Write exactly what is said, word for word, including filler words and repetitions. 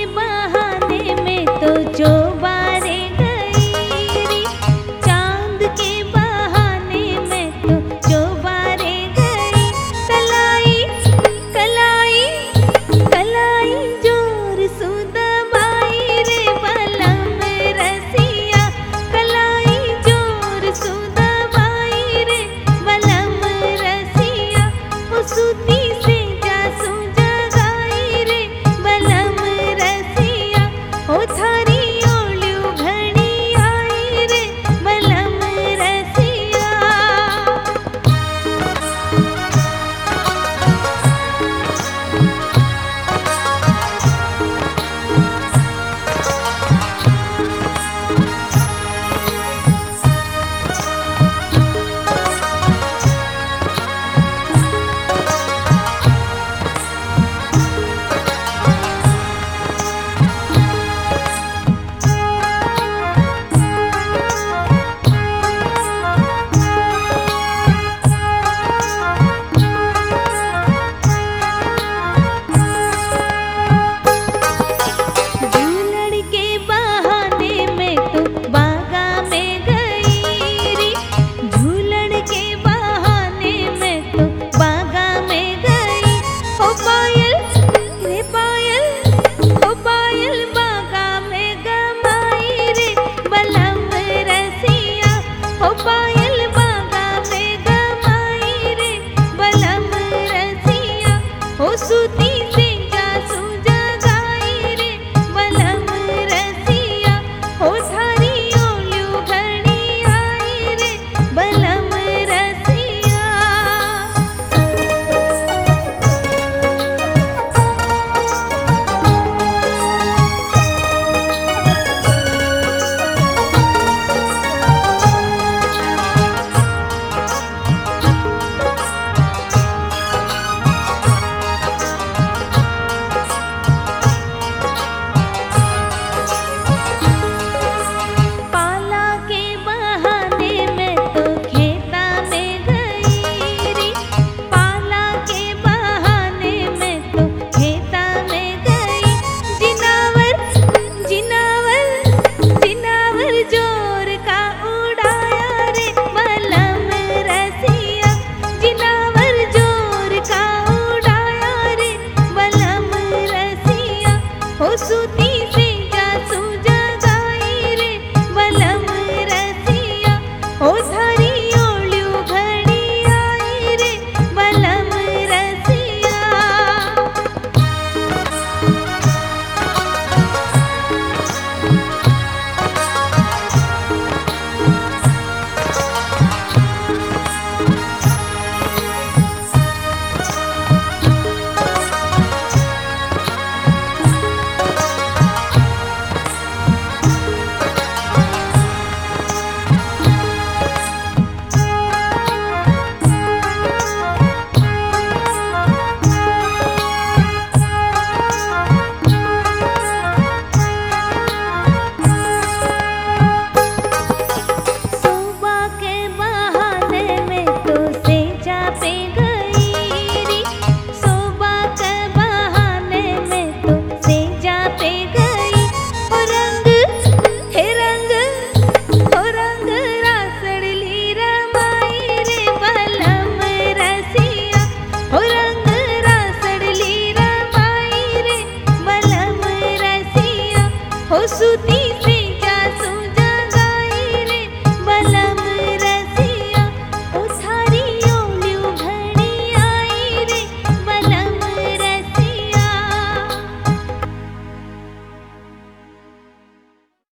बहाने में तो जो बारे गई रे, चांद के बहाने में तो जो बारे गई। कलाई कलाई कलाई जोर सुदबाई रे बलम रसिया, कलाई जोर सुदबाई रे बलम रसिया। ओ सूती से जा सू जगाई रे बलम रसिया, ओ थारी ओळ्यू घणी आई रे बलम रसिया। झूलड़ के बहाने में तो बागा में गई रे, झूलड़ के बहाने में तो बागा में गई। ओ पायल रे पायल, ओ पायल बागा में गमाई रे बलम रसिया, ओ पायल बागा में गमाई रे बलम रसिया। ओ सूती से जा सू जगाई रे बलम रसिया, ओ थारी ओळ्यू घणी आई रे बलम रसिया। पाला के बहाने में तो खेता में गई रे, पाला के बहाने में तो खेता में गई। जिनावर जिनावर जिनावर जोर का उड़ाया रे बलम रसिया, जिनावर जोर का उड़ाया रे बलम रसिया। ओ सूती